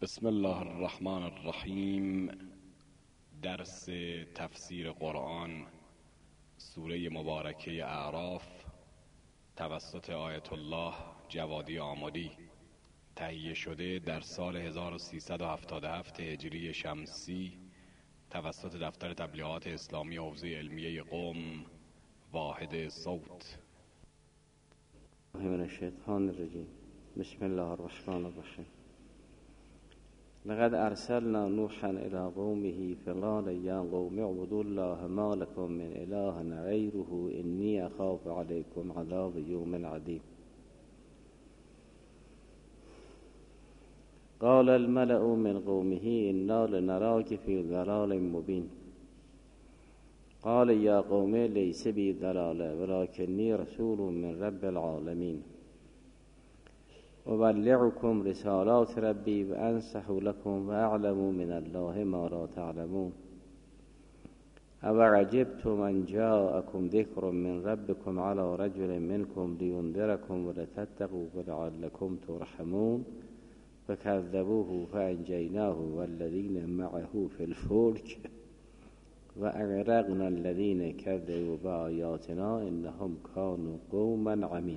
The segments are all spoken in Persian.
بسم الله الرحمن الرحیم. درس تفسیر قرآن سوره مبارکه اعراف توسط آیت الله جوادی آمدی تهیه شده در سال 1377 هجری شمسی توسط دفتر تبلیغات اسلامی حوزه علمیه قم واحد صوت. من الشیطان الرجیم. بسم الله الرحمن الرحیم. لقد ارسلنا نوحا الى قومه فقال یا قوم اعبدوا الله ما لكم من اله غیره انی اخاف علیکم عذاب یوم عظیم. قال الملأ من قومه انا لنراك في ضلال مبین. قال یا قوم لیس بی ضلاله ولکنی رسول من رب العالمین أبلغكم رسالات ربي وأنصح لكم وأعلم من الله ما لا تعلمون. أوعجبتم أن جاءكم ذكر من ربكم على رجل منكم لينذركم ولتتقوا ولعلكم ترحمون. فكذبوه فأنجيناه والذين معه في الفلك وأغرقنا الذين كذبوا بآياتنا إنهم كانوا قوما عمين.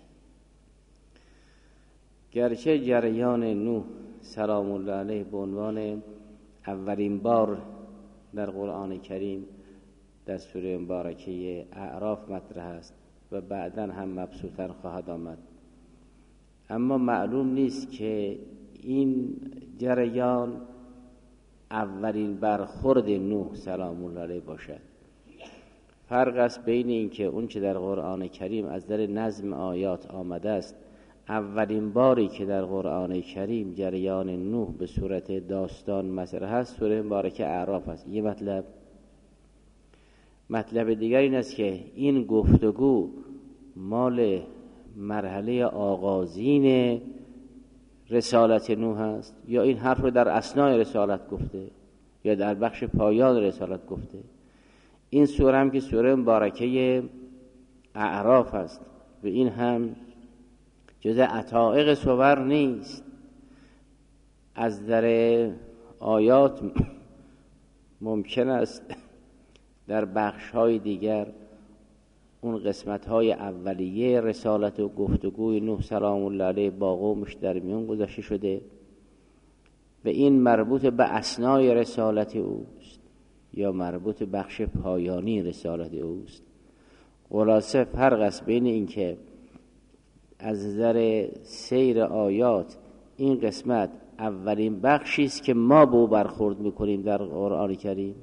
گرچه جریان نوح سلام الله علیه به عنوان اولین بار در قرآن کریم در سوره مبارکه اعراف مطرح است و بعداً هم مبسوطاً خواهد آمد، اما معلوم نیست که این جریان اولین برخورد نوح سلام الله علیه باشد. فرق است بین این که اون چه در قرآن کریم از در نظم آیات آمده است، اولین باری که در قرآن کریم جریان نوح به صورت داستان مطرح است سوره مبارکه اعراف است. یه مطلب دیگر این است که این گفتگو مال مرحله آغازین رسالت نوح است یا این حرف رو در اثنای رسالت گفته یا در بخش پایان رسالت گفته. این سوره هم که سوره مبارکه اعراف است و این هم جز عتائق صور نیست. از در آیات ممکن است در بخش‌های دیگر اون قسمت‌های اولیه رسالت و گفتگوی نوح سلام الله علیه با قومش در میان گذاشته شده و این مربوط به اثنای رسالت اوست یا مربوط به بخش پایانی رسالت اوست. خلاصه فرق است بین این که از نظر سیر آیات این قسمت اولین بخشی است که ما به او برخورد میکنیم در قرآن کریم،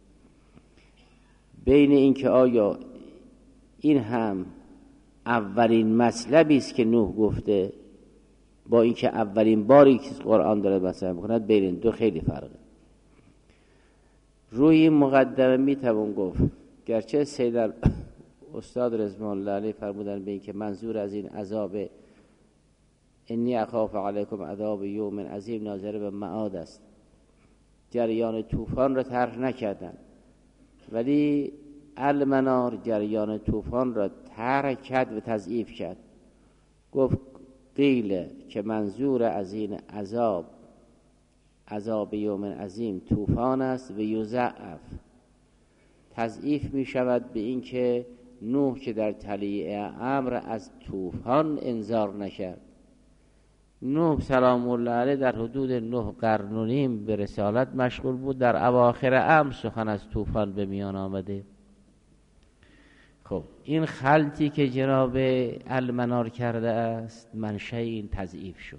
بین این که آیا این هم اولین مطلبی است که نوح گفته با این که اولین باری که قرآن داره مطرح میکند، بین این دو خیلی فرقه. روی این مقدمه میتوان گفت گرچه سید استاد رضوان الله علیه فرمودن به این که منظور از این عذاب انی اخاف علیکم عذاب یوم عظیم ناظر به معاد است، جریان طوفان را طرح نکردن، ولی المنار جریان طوفان را طرح کرد و تضعیف کرد. گفت قیل که منظور از این عذاب یوم عظیم طوفان است و یضعف تضعیف می شود به این که نوح که در طلیع امر از طوفان انذار نکرد. نوح سلام الله علیه در حدود 9 قرن و نیم به رسالت مشغول بود، در اواخر امر سخن از طوفان به میان آمده. خب این خلطی که جناب المنار کرده است منشأ این تضعیف شد.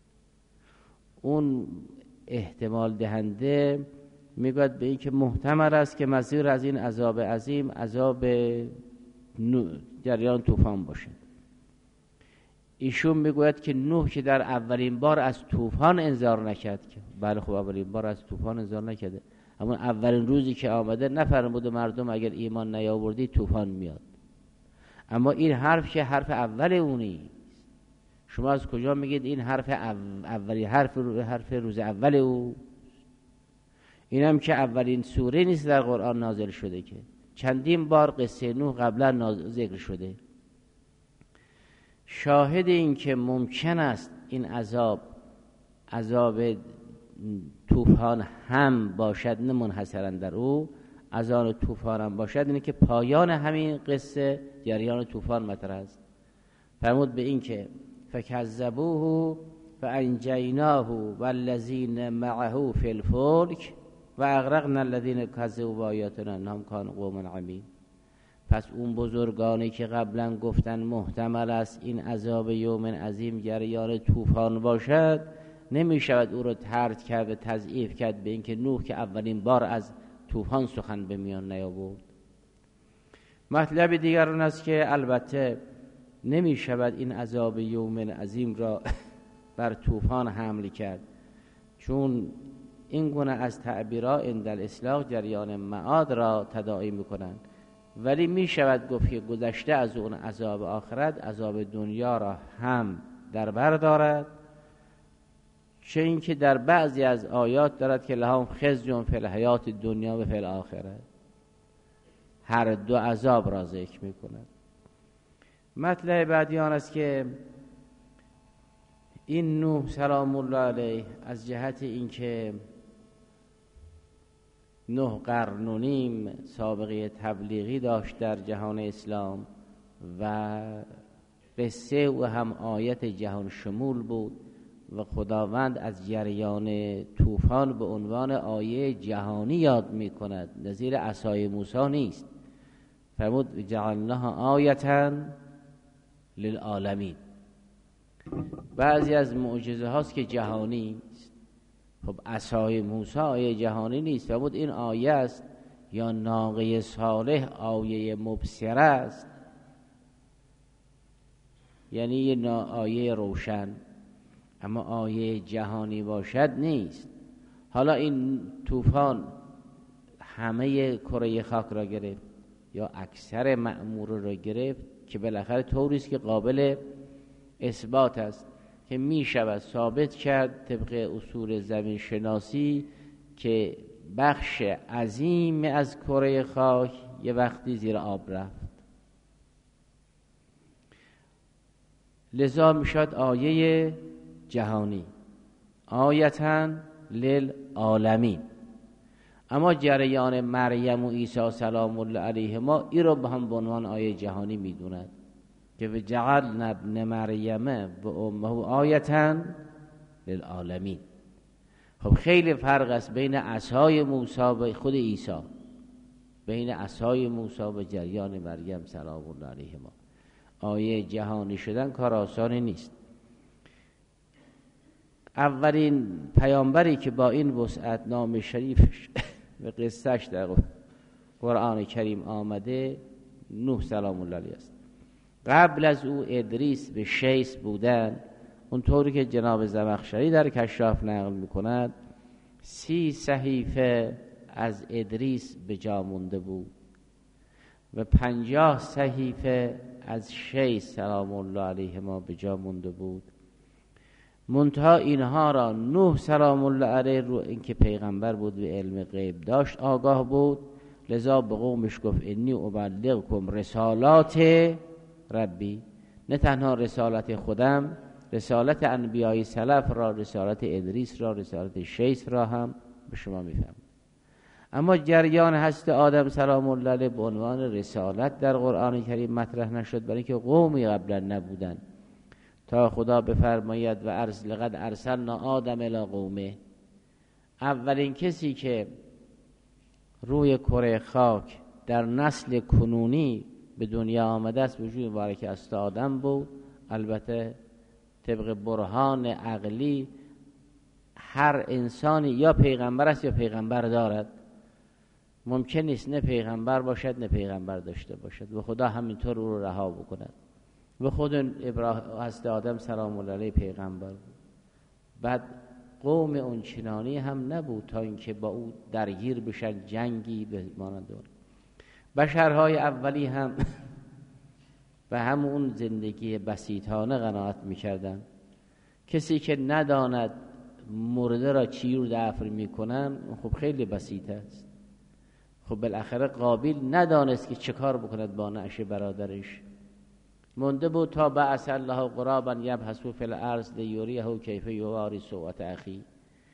اون احتمال دهنده میگوید به این که محتمل است که منظور از این عذاب عظیم عذاب جریان طوفان باشد. ایشون میگوید که نوح که در اولین بار از طوفان انذار نکرد، که بله خب اولین بار از طوفان انذار نکرده، اما اولین روزی که آمده نفرمود مردم اگر ایمان نیاوردی طوفان میاد. اما این حرف که حرف اول اونی، شما از کجا میگید این حرف اولی حرف روز اول او؟ اینم که اولین سوره نیست در قرآن نازل شده، که چندین بار قصه نوح قبلا ذکر شده. شاهد این که ممکن است این عذاب طوفان هم باشد نه منحصرا در او، از آن طوفان هم باشد، اینه که پایان همین قصه جریان طوفان مطرح است. فرمود به این که فکذبوه فانجیناه والذین معه فی الفلک و اغرقنا الذین کذبوا بآیاتنا انهم کانوا قوما عمین. پس اون بزرگانی که قبلا گفتن محتمل است این عذاب یوم عظیم جریان طوفان باشد، نمی شود او را طرد کرد و تضعیف کرد به اینکه نوح که اولین بار از طوفان سخن به میان نیاورد. مطلب دیگر آن است که البته نمی شود این عذاب یوم عظیم را بر طوفان حمل کرد، چون این گونه از تعبیرها عند الاطلاق جریان معاد را تداعی میکنند، ولی می شود گفت که گذشته از اون عذاب آخرت عذاب دنیا را هم در بر دارد، چه اینکه در بعضی از آیات دارد که لهم خزی فی الحیات دنیا و فی الاخره، هر دو عذاب را ذکر می کند. مطلب بعدی آن است که این نوح سلام الله علیه از جهت اینکه 9 قرن و نیم سابقه تبلیغی داشت در جهان اسلام و قصه او هم آیت جهان شمول بود و خداوند از جریان طوفان به عنوان آیه جهانی یاد می کند، نظیر عصای موسی نیست. فرمود جعلناها آیةً للعالمین. بعضی از معجزه هاست که جهانی است. خب عصای موسی آیه جهانی نیست. فرمود این آیه است، یا ناقه صالح آیه مبصره است، یعنی یه آیه روشن، اما آیه جهانی باشد نیست. حالا این طوفان همه کره خاک را گرفت یا اکثر مأمور را گرفت که بالاخره طوری است که قابل اثبات است که می شود ثابت کرد طبق اصول زمین شناسی که بخش عظیم از کره خاک یه وقتی زیر آب رفت. لذا می شد آیه جهانی، آیةً للعالمین. اما جریان مریم و عیسی سلام الله علیهما این رو به هم به عنوان آیه جهانی می دوند که جعلنا ابن مریم و امه آیةً للعالمین. خب خیلی فرق است بین عصای موسی و خود عیسی، بین عصای موسی و جریان مریم سلام الله علیهما. آیه جهانی شدن کار آسانی نیست. اولین پیامبری که با این وسعت نام شریفش و قصهش در قرآن کریم آمده نوح سلام الله علیه است. قبل از او ادریس به شیس بودن، اونطوری که جناب زمخشری در کشاف نقل میکند 30 صحیفه از ادریس به جا مونده بود و 50 صحیفه از شیس سلام الله علیهما به جا مونده بود. منتها اینها را نوح سلام الله علیه رو اینکه پیغمبر بود و علم غیب داشت آگاه بود، لذا به قومش گفت انی ابلغکم رسالات ربی، نه تنها رسالت خودم، رسالت انبیای سلف را، رسالت ادریس را، رسالت شیس را هم به شما میفهم. اما جریان هست آدم سلام الله علیه به عنوان رسالت در قرآن کریم مطرح نشد، برای اینکه قومی قبلا نبودن تا خدا بفرماید و لقد ارسلنا آدم الی قومه. اولین کسی که روی کره خاک در نسل کنونی به دنیا آمده است وجود مبارک است آدم بود. البته طبق برهان عقلی هر انسانی یا پیغمبر است یا پیغمبر دارد، ممکن نیست نه پیغمبر باشد نه پیغمبر داشته باشد و خدا همینطور او رو رها بکند. و خود ابراهیم هست آدم سلام الله علیه پیغمبر بود. بعد قوم اون چنانی هم نبود تا اینکه با او درگیر بشن، جنگی به مانند اون. بشرهای اولی هم به همون زندگی بسیطانه قناعت میکردن. کسی که نداند مرده را چی رو دفن میکنن خب خیلی بسیط است. خب بالاخره قابیل ندانست که چه کار بکند با نعش برادرش، مونده بود تا بعث الله غرابا یبحث فی الارض لیریه کیف یواری سوءة اخی.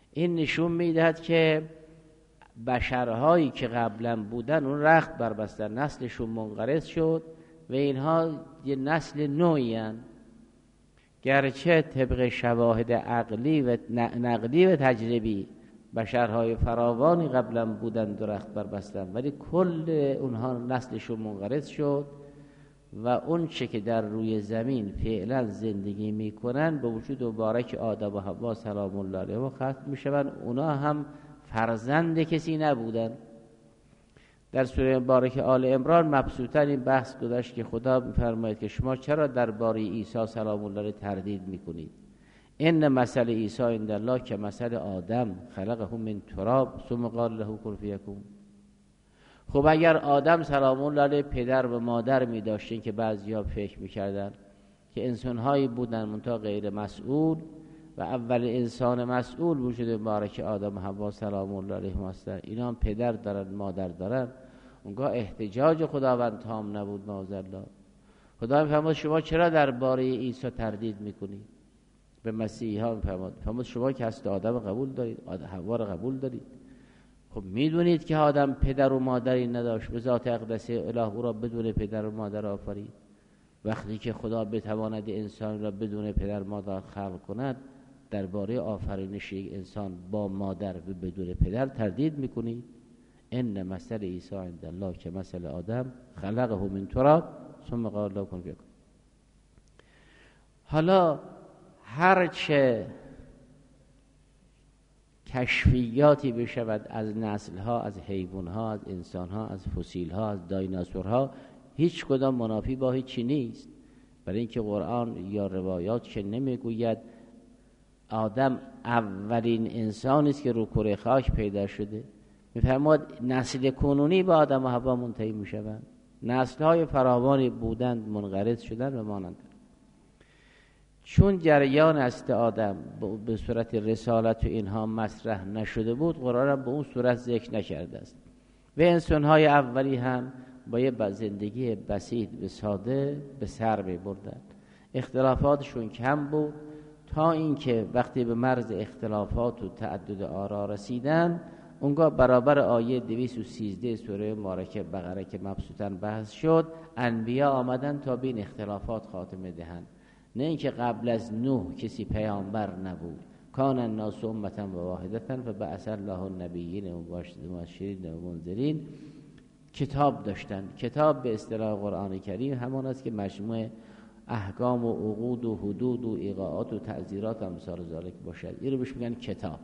این نشون میدهد که بشرهایی که قبلا بودن اون رخت بربستن، نسلشون منقرض شد و اینها یه نسل نوعی هستند. گرچه طبق شواهد عقلی و نقلی و تجربی بشرهای فراوانی قبلا بودن درخت بربستن، ولی کل اونها نسلشون منقرض شد و اون چه که در روی زمین فعلا زندگی میکنن به وجود مبارک آدم و حوا سلام الله علیهم ختم میشوند. اونا هم فرزند کسی نبودن. در سوره مبارک آل عمران مبسوطاً این بحث گذشت که خدا میفرماید که شما چرا درباره عیسی سلام الله علیه تردید میکنید؟ ان مثل عیسی عند الله که مثل آدم خلقه من تراب ثم قال له کن فیکون. خب اگر آدم سلام الله علیه پدر و مادر می داشتین که بعضیا فکر میکردن که انسانهایی بودن منتها غیر مسئول و اول انسان مسئول وجود مبارک آدم و حوا سلام الله علیهم هستند، اینا هم پدر دارن مادر دارن، اونگاه احتجاج خداوند تام نبود معاذالله. خدا میفرماد شما چرا درباره عیسی تردید میکنید؟ به مسیحی ها میفرماد شما که هست آدم قبول دارید، حوا رو قبول دارید. خب میدونید که آدم پدر و مادری نداشت، به ذات اقدس اله او را بدون پدر و مادر آفرید. وقتی که خدا بتواند انسان را بدون پدر و مادر خلق کند، درباره آفرینش یک انسان با مادر و بدون پدر تردید میکنید؟ ان مثل عیسی عند الله که مثل آدم خلقه من تراب ثم قال له کن فیکون. حالا هرچه کشفیاتی بشود از نسل‌ها، از حیوان‌ها، از انسان‌ها، از فسیل‌ها، از دایناسورها، هیچ کدام منافی با هیچی نیست. برای اینکه قرآن یا روایات که نمیگوید آدم اولین انسانی است که رو کره خاک پیدا شده، میفرماد نسل کنونی با آدم و حوا منتهی میشوند. نسل‌های فراوانی بودند منقرض شدند و مانند. چون جریان است آدم به صورت رسالت و اینها مطرح نشده بود، قرآن به اون صورت ذکر نکرده است. و انسان‌های اولی هم با یه زندگی بسیط و ساده به سر می‌بردند. اختلافاتشون کم بود تا اینکه وقتی به مرز اختلافات و تعدد آرا رسیدن، اونگاه برابر آیه 213 سوره مبارکه بقره که مبسوطاً بحث شد، انبیا آمدن تا به این اختلافات خاتمه دهند. نه اینکه قبل از نوح کسی پیامبر نبود. کان الناس امة واحدة فبعث الله النبیین مبشرین و منذرین. کتاب داشتن. کتاب به اصطلاح قرآن کریم همان است که مجموعه احکام و عقود و حدود و ایقاعات و تعزیرات و امثال ذالک باشد. این رو بهش میگن کتاب.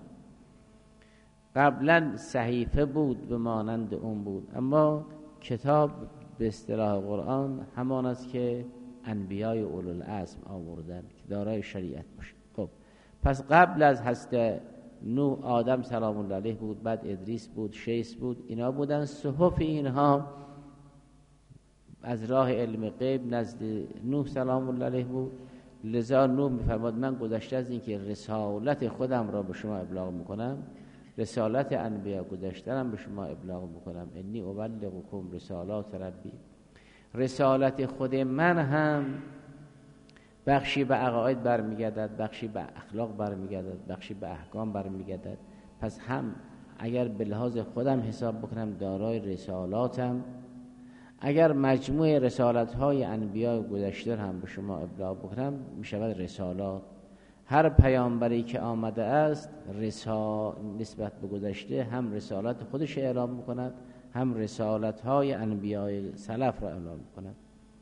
قبلا صحیفه بود به مانند اون بود، اما کتاب به اصطلاح قرآن همان است که انبیای اولوالعزم آوردن که دارای شریعت باشه. خب پس قبل از هست نوح آدم سلام الله علیه بود، بعد ادریس بود، شیس بود، اینا بودن. صحف اینها از راه علم غیب نزد نوح سلام الله علیه بود. لذا نوح میفرماد من گذشته از این که رسالت خودم را به شما ابلاغ میکنم، رسالت انبیا گذشته‌ام به شما ابلاغ میکنم. انی ابلغکم رسالات ربی. رسالت خود من هم بخشی به عقاید برمیگردد، بخشی به اخلاق برمیگردد، بخشی به احکام برمیگردد. پس هم اگر به لحاظ خودم حساب بکنم دارای رسالاتم، اگر مجموع رسالت‌های انبیاء گذشته هم به شما ابلاغ بکنم میشود رسالات. هر پیامبری که آمده است نسبت به گذشته هم رسالت خودش اعلام میکند، هم رسالت‌های انبیاء سلف را اعلام میکند.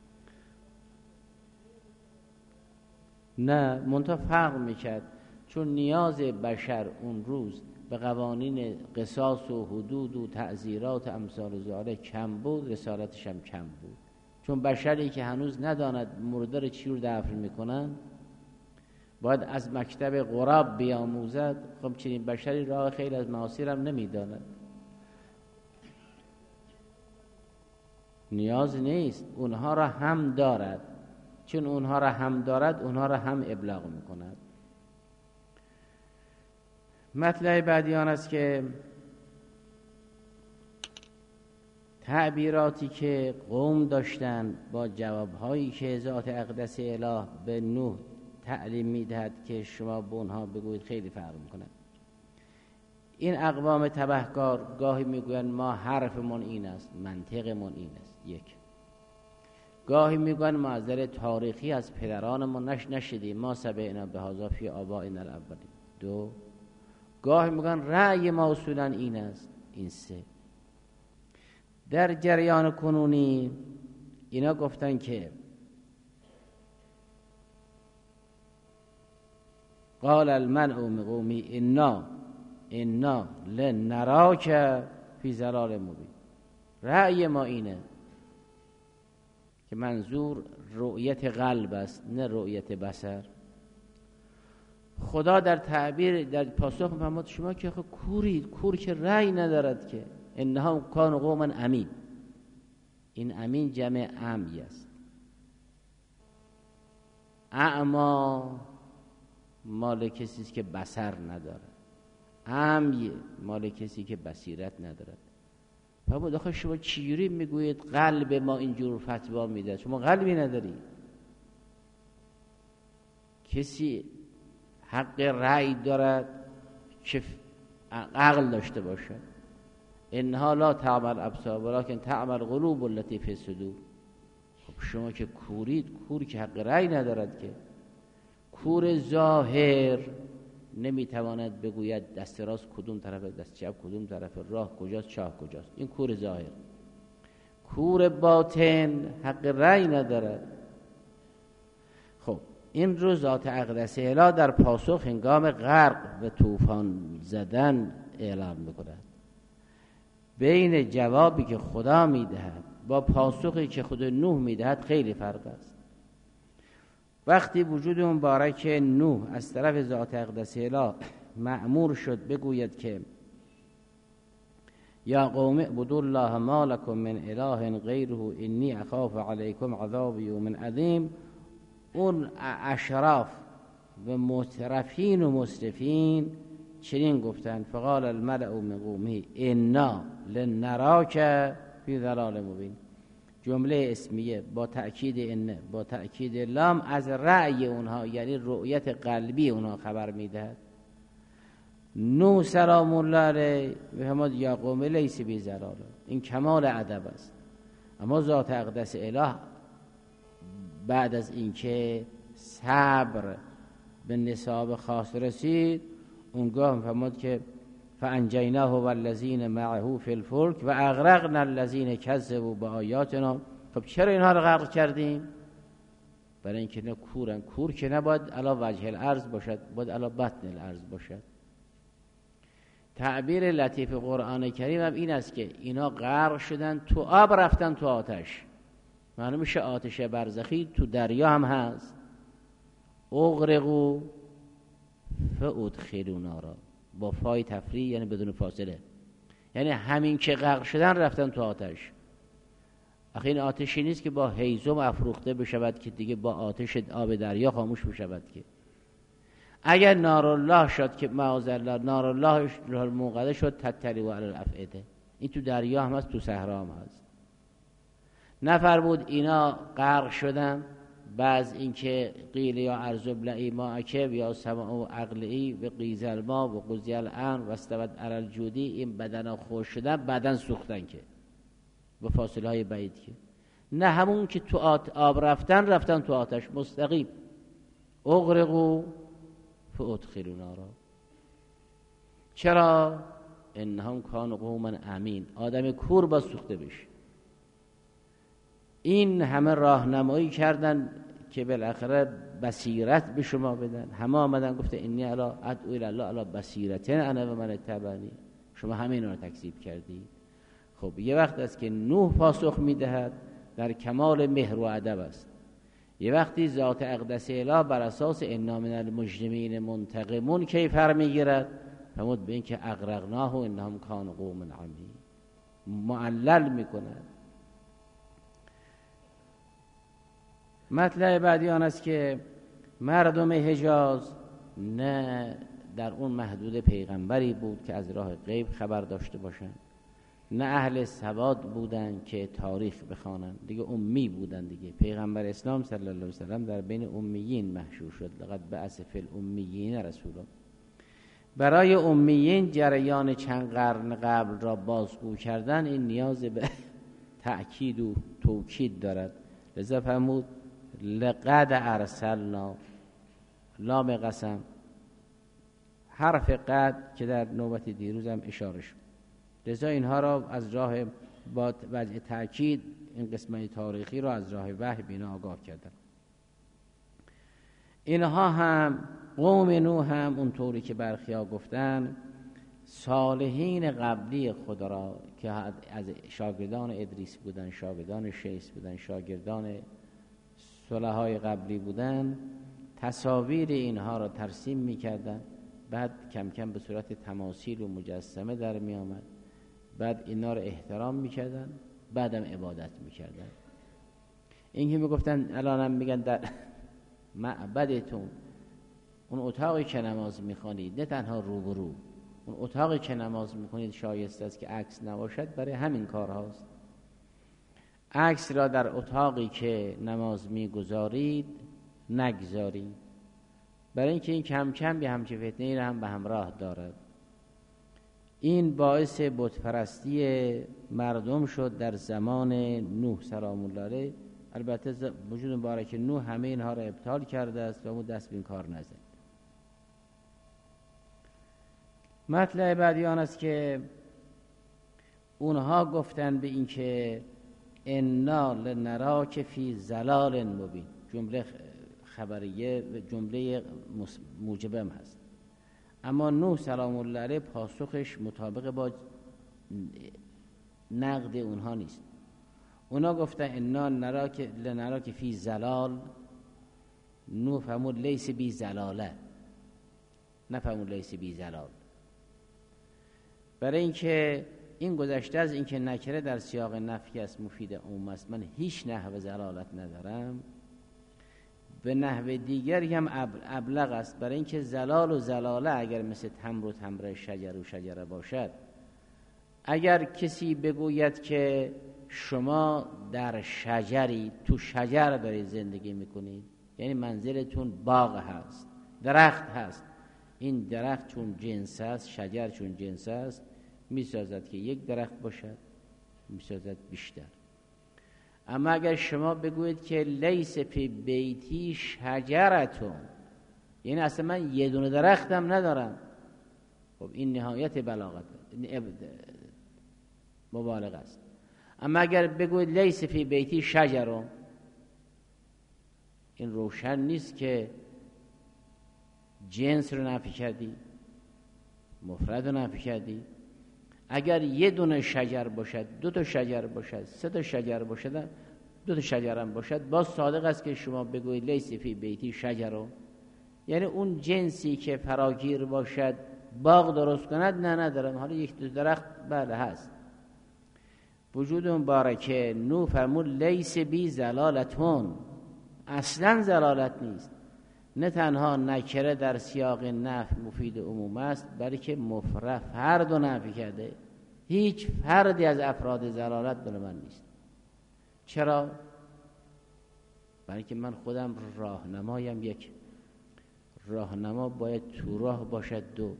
نه منتها فرق میکرد، چون نیاز بشر اون روز به قوانین قصاص و حدود و تعزیرات امثال ذالک کم بود، رسالتش هم کم بود. چون بشری که هنوز نداند مردار چی رو دفن میکنن باید از مکتب غراب بیاموزد. خب چنین بشری راه خیلی از معاصی هم نمیداند، نیاز نیست. اونها را هم دارد، چون اونها را هم دارد اونها را هم ابلاغ میکند. مطلب بعدی آن است که تعبیراتی که قوم داشتن با جوابهایی که ذات اقدس اله به نوح تعلیم میدهد که شما به اونها بگویید خیلی فرق میکنه. این اقوام تبهکار گاهی میگویند ما حرفمون این است، منطقمون این است. یک. گاهی میگویند ما از نظر تاریخی از پدرانمون نشدیم، ما سمعنا بهذا فی آبائنا الاولین. دو. گاهی میگویند رأی ما اصولا این است. این سه. در جریان کنونی اینا گفتن که قال الملأ من قومی انا لنراک فی ضلال مبین. رأی ما اینه که منظور رؤیت قلب است نه رؤیت بصر. خدا در تعبیر در پاسخ فرمود شما که کورید، کور که رأی ندارد که انها کان قوما امین. این امین جمع امی است. اعما مال کسی است که بصر ندارد، امی مال کسی که بصیرت ندارد. فرمود آخه شما چجوری میگویید قلب ما اینجور فتوا میده؟ شما قلبی نداری. کسی حق رأی دارد که عقل داشته باشه. انها لا تعمل ابصار ولکن تعمل قلوب التي فی الصدور. خب شما که کورید، کور که حق رأی ندارد که. کور ظاهر نمیتواند بگوید دست راست کدوم طرف، دست چپ کدوم طرف، راه کجاست، چاه کجاست. این کور ظاهر. کور باطن حق رأی ندارد. خب این رو ذات اقدس اله در پاسخ هنگام غرق و طوفان زدن اعلام میکند. بین جوابی که خدا میدهد با پاسخی که خود نوح میدهد خیلی فرق است. وقتی وجود مبارک نوح از طرف ذات اقدس اله مأمور شد بگوید که یا قوم اعبدوا الله ما لكم من اله غیره انی اخاف علیکم عذاب یوم عظیم، اون اشراف و مترفین و مسرفین چنین گفتند فقال الملأ من قومه انا لنراک فی ضلال مبین. جمله اسمیه با تأکید ان با تأکید لام از رأی اونها یعنی رؤیت قلبی اونها خبر میدهد. نوح سلام الله علیه بفرمود یا قوم لیس بی ضلال. این کمال ادب است. اما ذات اقدس اله بعد از اینکه صبر به نصاب خاص رسید اونگاه فرمود که فانجیناه والذین معه فی الفلک و اغرقنا الذین کذبوا بآیاتنا. خب چرا اینها رو غرق کردیم؟ برای اینکه نه کورن. کور که نباید علی وجه الارض باشد، باید علی بطن الارض باشد. تعبیر لطیف قرآن کریم هم این است که اینا غرق شدن تو آب، رفتن تو آتش. معلوم میشه آتش برزخی تو دریا هم هست. اغرقوا فادخلوا نارا با فای تفریع یعنی بدون فاصله، یعنی همین که غرق شدن رفتن تو آتش. آخه این آتشی نیست که با هیزم افروخته بشود که دیگه با آتش آب دریا خاموش بشود. که اگر نارالله شد که معاذالله نارالله موقده شد تطلع علی الافئده. این تو دریا هم هست، تو صحرا هم هست. نفر بود اینا غرق شدن بعض اینکه قیل یا ارزب لعی ما اکب یا سماع و عقلی و قیز الماء و قضی الان و استود علی الجودی. این بدن ها خوش شدن بعدن سوختن که به فاصله های بعید. که نه همون که تو آب رفتن تو آتش مستقیم. اغرقوا فادخلوا نارا. چرا؟ انهم کانوا قوما امین. آدم کور با سوخته بشه. این همه راهنمایی کردن که بالاخره بصیرت به شما بدن. همه آمدن گفته انی الا ادعو الی الله الا بصیرتن انا و من اتبعنی. شما همه اینا رو تکذیب کردید. خب یه وقت است که نوح پاسخ میدهد در کمال مهر و ادب است. یه وقتی ذات اقدس اله بر اساس انا من المجرمین منتقمون کیفر میگیرد. فرمود به این که اغرقناه انهم کانوا قوما عمین. معلل میکند. مطلب بعدی آن است که مردم حجاز نه در اون محدود پیغمبری بود که از راه غیب خبر داشته باشند، نه اهل سواد بودن که تاریخ بخوانند، دیگه امی بودن. دیگه پیغمبر اسلام صلی الله علیه وسلم در بین امیین محشور شد. لقد بعث فی الامیین رسولا. برای امیین جریان چند قرن قبل را بازگو کردن این نیاز به تأکید و توکید دارد. لذا فرمود لقد ارسلنا، لام قسم، حرف قد که در نوبت دیروز هم اشاره شد. لذا اینها را از راه با وجه تأکید این قسمت تاریخی را از راه وحی بینا آگاه کردن. اینها هم قوم نوح هم اونطوری که برخیا گفتن صالحین قبلی خدا را که از شاگردان ادریس بودن، شاگردان شیث بودن، شاگردان صلحای قبلی بودن، تصاویر اینها را ترسیم میکردن، بعد کم کم به صورت تماثیل و مجسمه در می آمد، بعد اینا را احترام میکردن، بعدم عبادت میکردن. این که میگفتن الانم میگن در معبدتون، اون اتاقی که نماز میخوانید نه تنها روبرو، اون اتاقی که نماز میخونید شایسته است که عکس نباشد، برای همین کار هاست. عکس را در اتاقی که نماز میگذارید نگذارید، برای اینکه این کم کم به همچه فتنه‌ای را هم به همراه دارد. این باعث بتپرستی مردم شد در زمان نوح سلام الله علیه. البته وجود مبارک نوح همه اینها را ابطال کرده است و اون دست به این کار نزد. مطلع بعدی آن است که اونها گفتن به این که انا لنراک فی ضلال مبین، جمله خبریه و جمله موجبه هم هست، اما نوح سلام الله علیه پاسخش مطابق با نقد اونها نیست. اونا گفتن انا لنراک فی ضلال، نوح فرمود لیس بی ضلاله، نه فرمود لیس بی ضلال. برای اینکه این گذشته از اینکه نکره در سیاق نفی است مفید عموم است، من هیچ نحو ضلالت ندارم، به نحو دیگری هم ابلغ است. برای اینکه ضلال و ضلاله اگر مثل تمر و تمره، شجر و شجره باشد، اگر کسی بگوید که شما در شجری، تو شجر دارید زندگی میکنید، یعنی منزلتون باغ هست، درخت هست، این درخت چون جنس است، شجر چون جنس است، میسازد که یک درخت باشد، میسازد بیشتر. اما اگر شما بگویید که لیس فی بیتی شجرتون، یعنی اصلا من یه دونه درختم ندارم، خب این نهایت بلاغت مبالغه است. اما اگر بگویید لیس فی بیتی شجرون، این روشن نیست که جنس رو نفی کردی، مفرد رو نفی کردی. اگر یه دونه شجر باشد، دو تا شجر باشد، سه تا شجر باشد، دو تا شجر هم باشد، باز صادق است که شما بگویید لیس فی بیتی شجرون، یعنی اون جنسی که فراگیر باشد باغ درست کند، نه ندارم، حالا یک دو درخت بله هست. وجود مبارکه نوح فرمود لیس بی ضلالتون، اصلا ضلالت نیست. نه تنها نکره در سیاق نفی مفید عموم است، بلکه مفرد فرد و نفی کرده. هیچ فردی از افراد ضلالت بر من نیست. چرا؟ برای که من خودم راهنمایم. یک راهنما باید تو راه باشد. دو،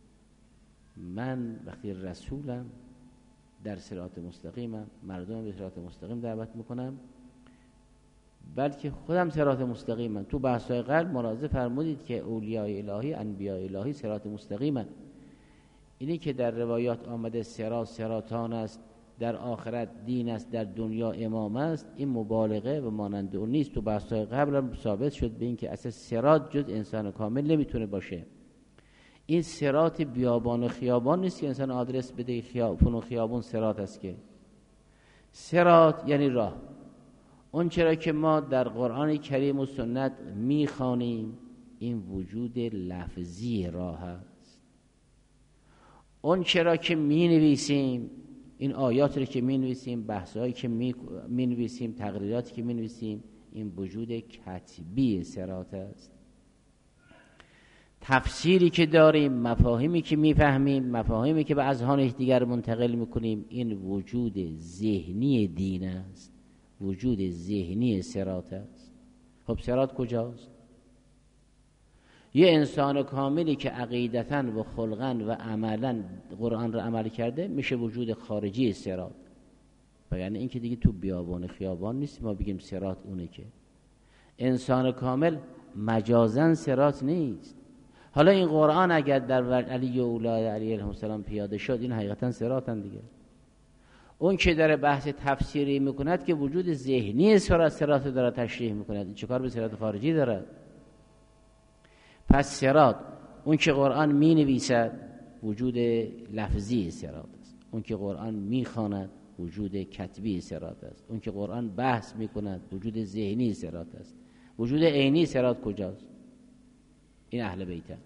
من وقتی رسولم در صراط مستقیمم، مردم به صراط مستقیم دعوت میکنم، بلکه خودم صراط مستقیمم. تو بحث‌های قبل ملاحظه فرمودید که اولیای الهی، انبیاء الهی صراط مستقیمن. اینی که در روایات آمده صراطان است، در آخرت دین است، در دنیا امام است، این مبالغه و مانند اون نیست. تو بحث‌های قبل هم ثابت شد به این که اصلا صراط جز انسان کامل نمیتونه باشه. این صراط بیابان و خیابان نیست که انسان آدرس بده خیابون و خیابون صراط است. که صراط یعنی راه. اون چرا که ما در قرآن کریم و سنت میخوانیم این وجود لفظی راه است. اون چرا که مینویسیم این آیات رو که مینویسیم، بحثایی که مینویسیم، تقریراتی که مینویسیم، این وجود کتبی صراط است. تفسیری که داریم، مفاهیمی که میفهمیم، مفاهیمی که به اذهان یکدیگر منتقل میکنیم، این وجود ذهنی دین است، وجود ذهنی صراط است. خب صراط کجاست؟ یه انسان کاملی که عقیدتاً و خلقاً و عملاً قرآن رو عمل کرده میشه وجود خارجی صراط. و یعنی این که دیگه تو بیابان خیابان نیست ما بگیم صراط اونه. که انسان کامل مجازاً صراط نیست. حالا این قرآن اگر در علی و اولاد علی علیهم السلام پیاده شد این حقیقتاً صراطن دیگه. اون که داره بحث تفسیری میکند که وجود ذهنی صراط داره تشریح میکند، این چه کار به صراط خارجی داره؟ پس صراط اون که قرآن می نویسد وجود لفظی صراط است، اون که قرآن می خواند وجود کتبی صراط است، اون که قرآن بحث می کند وجود ذهنی صراط است. وجود عینی صراط کجاست؟ این اهل بیت.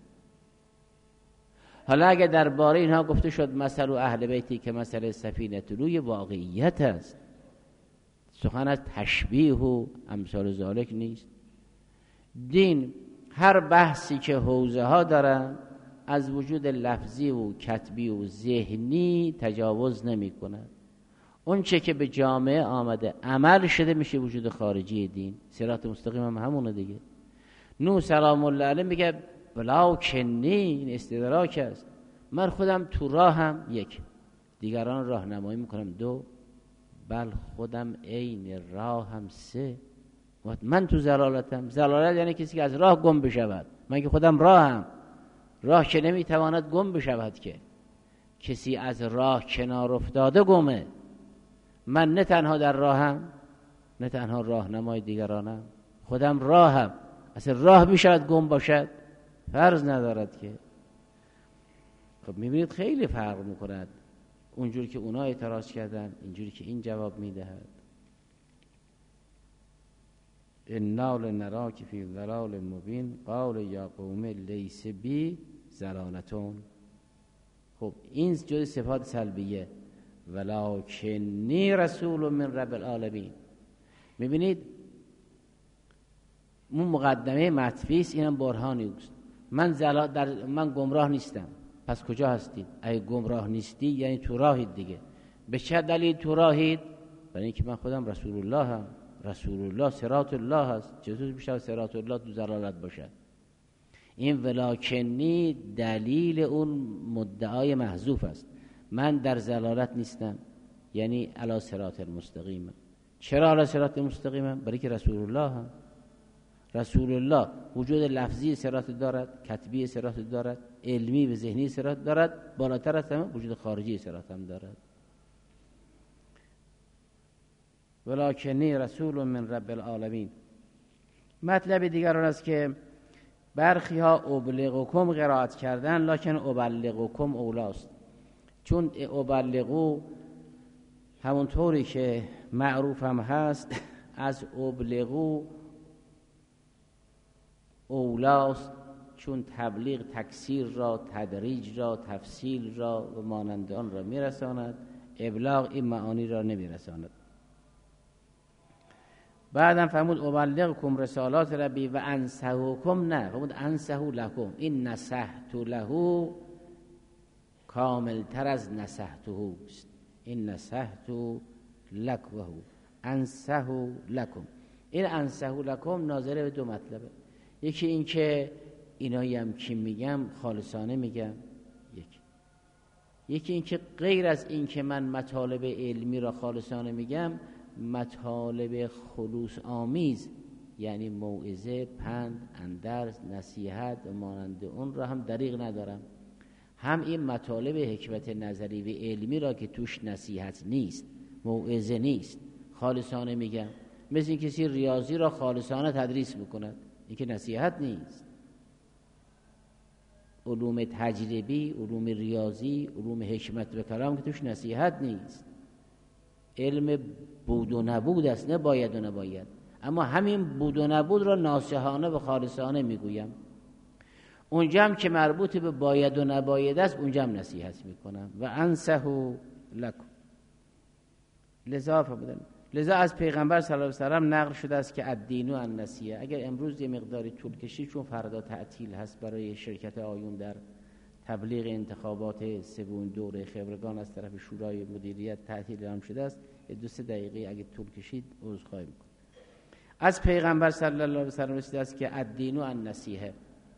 حالا اگر درباره اینها گفته شد مثل اهل بیتی که مثل سفینه روی واقعیت است، سخن از تشبیه و امثال ذالک نیست. دین هر بحثی که حوزه ها دارن از وجود لفظی و کتبی و ذهنی تجاوز نمی کند. اون چه که به جامعه آمده عمل شده میشه وجود خارجی دین. صراط مستقیم هم همونه دیگه. نوح سلام الله علیه میگه بلا کنی، این استدراک است. من خودم تو راهم، یک، دیگران راهنمایی میکنم، دو، بل خودم عین راهم، سه، من تو ضلالتم. ضلالت یعنی کسی که از راه گم بشود. من که خودم راهم، راه که نمیتواند گم بشود، که کسی از راه کنار افتاده گمه. من نه تنها در راهم، نه تنها راهنمای دیگرانم، خودم راهم. اصلا راه میشود گم باشد؟ فرض ندارد که. خب میبینید خیلی فرق میکند اونجوری که اونا اعتراض کردن اینجوری که این جواب میدهد. انا لنراک فی ضلال مبین قال یا قوم لیس بی ضلالتون. خب این جز صفات سلبیه. ولکنی رسول من رب العالمین. میبینید اون مقدمه مطفیس اینم برهانی است. من گمراه نیستم. پس کجا هستید؟ اگه گمراه نیستی یعنی تو راهید دیگه. به چه دلیل تو راهید؟ برای اینکه من خودم رسول الله هم. رسول الله صراط الله هست. چطور میشه صراط الله تو ضلالت باشد؟ این ولکنی دلیل اون مدعای محذوف است. من در ضلالت نیستم، یعنی علی صراط المستقیم. چرا علی صراط المستقیم؟ برای که رسول الله هم. رسول الله وجود لفظی صراط دارد، کتبی صراط دارد، علمی و ذهنی صراط دارد، بالاتر از همه وجود خارجی صراط هم دارد. ولکنی رسول من رب العالمین. مطلب دیگر آن است که برخی ها ابلغکم قرائت کردن، لکن ابلغکم اولاست. چون ابلغو همونطوری که معروف هم هست از ابلغو اولاست، چون تبلیغ تکثیر را، تدریج را، تفصیل را و مانند آن را میرساند، ابلاغ این معانی را نمیرساند. بعدم فرمود ابلغکم رسالات ربی و انصحکم، نه فرمود انصحو لکم. این نصحت له کامل تر از نصحته است. این نصحت لکه انصحو لکم. این انصحو لکم ناظره به دو مطلبه. یکی این که اینایی هم که میگم خالصانه میگم، یکی این که غیر از این که من مطالب علمی را خالصانه میگم، مطالب خلوص آمیز یعنی موعظه، پند، اندرز، نصیحت و مانند اون را هم دریغ ندارم. هم این مطالب حکمت نظری و علمی را که توش نصیحت نیست، موعظه نیست، خالصانه میگم. مثل این کسی ریاضی را خالصانه تدریس میکند، این که نصیحت نیست. علوم تجربی، علوم ریاضی، علوم حکمت و کلام که توش نصیحت نیست، علم بود و نبود است، نه باید و نباید. اما همین بود و نبود را ناصحانه و خالصانه میگویم. اونجا هم که مربوط به باید و نباید است اونجا هم نصیحت میکنم. و انصحو لکم. لذا از پیغمبر صلی الله علیه و سلم نقل شده است که الدین النصیحه. اگر امروز یه مقداری طول کشید چون فردا تعطیل هست برای شرکت آیون در تبلیغ انتخابات سوم دوره خبرگان از طرف شورای مدیریت تعطیل اعلام شده است، 2-3 دقیقه اگه طول کشید عذرخواهی میکنم. از پیغمبر صلی الله علیه و سلم رسیده است که الدین النصیحه.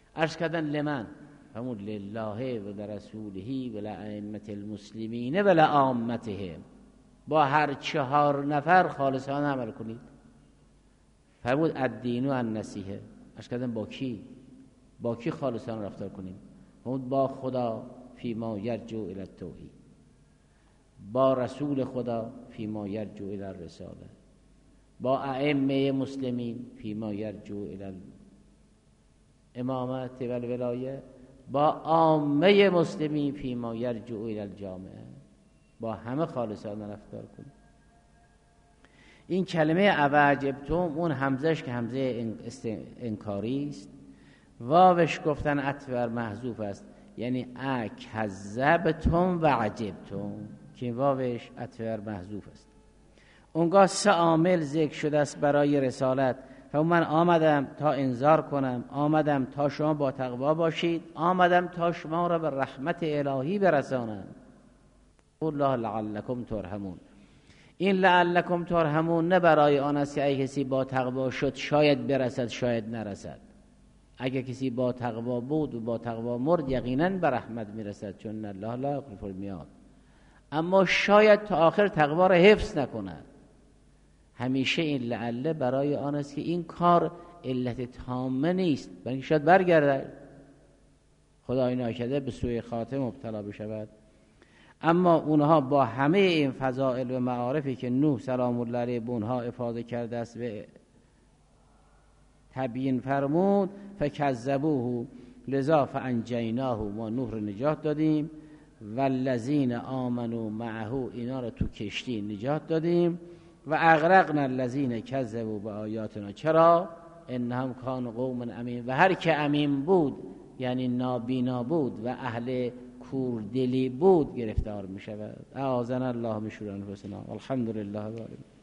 عرض کردن لمن، همون لله و لرسوله و لائمه المسلمین و لعامتهم، با هر 4 نفر خالصانه عمل کنید. فرمود الدین و النصیحه، عرض کردن با کی؟ با کی خالصانه رفتار کنیم؟ فرمود با خدا فیما یرجو الی التوحید، با رسول خدا فیما یرجو الی الرساله، با ائمه مسلمین فیما یرجو الی الامامت و الولایه، با عامه مسلمین فیما یرجو الی الجامعه. با همه خالصانه رفتار کنیم. این کلمه اوعجبتم، اون همزش که همزه انکاری است، واوش گفتن عطف بر محذوف است، یعنی اکذبتم و عجبتم، که واوش عطف بر محذوف است. اونگاه 3 عامل ذکر شده است برای رسالت. من آمدم تا انذار کنم، آمدم تا شما با تقوا باشید، آمدم تا شما را به رحمت الهی برسانم. الله لعلکم ترحمون. این لعلکم ترحمون نه برای آن است که اگه کسی با تقوا شد شاید برسد شاید نرسد. اگه کسی با تقوا بود و با تقوا مرد یقینا به رحمت میرسد، چون الله لا یخلف المیعاد. اما شاید تا آخر تقوا را حفظ نکند. همیشه این لعله برای آن است که این کار علت تامه نیست، بلکه شاید برگرده، خدای ناکرده به سوء خاتمه مبتلا بشود. اما اونها با همه این فضائل و معارفی که نوح سلام الله علیه به اونها افاضه کرده است و تبیین فرمود، فکذبوه لذا فانجیناه، ما نوح رو نجات دادیم، والذین آمنوا معه، اینا رو تو کشتی نجات دادیم، و اغرقنا الذین کذبوا بآیاتنا. چرا؟ انهم کانوا قوم عمین، و هر که عمیم بود یعنی نابینا بود و اهل کوردلی بود گرفتار می شود. اعاذنا الله من شرور انفسنا، والحمد لله رب العالمین.